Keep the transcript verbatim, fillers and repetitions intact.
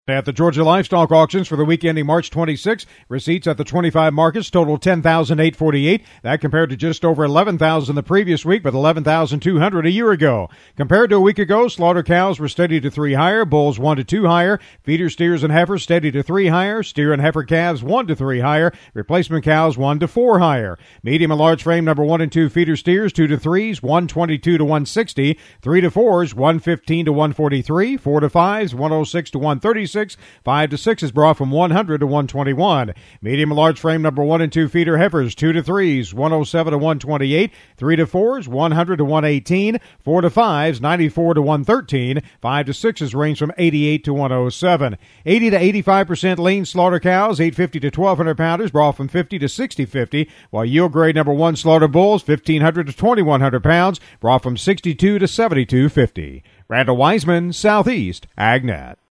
At the Georgia Livestock Auctions for the week ending March twenty-sixth, receipts at the twenty-five markets total ten thousand eight hundred forty-eight. That compared to just over eleven thousand the previous week, but eleven thousand two hundred a year ago. Compared to a week ago, slaughter cows were steady to three higher, bulls one to two higher, feeder steers and heifers steady to three higher, steer and heifer calves one to three higher, replacement cows one to four higher. Medium and large frame number one and two feeder steers two to threes, one twenty-two to one sixty, three to fours, one fifteen to one forty-three, four to fives, one oh six to one thirty-six, five to six is brought from one hundred to one twenty-one. Medium and large frame number one and two feeder heifers, two to threes, one oh seven to one twenty-eight, three to fours, one hundred to one eighteen, four to fives, ninety-four to one thirteen, five to sixes range from eighty-eight to one oh seven. eighty to eighty-five percent lean slaughter cows, eight fifty to twelve hundred pounders, brought from fifty to sixty fifty, while yield grade number one slaughter bulls, fifteen hundred to twenty-one hundred pounds, brought from sixty-two to seventy-two fifty. Randall Wiseman, Southeast AgNet.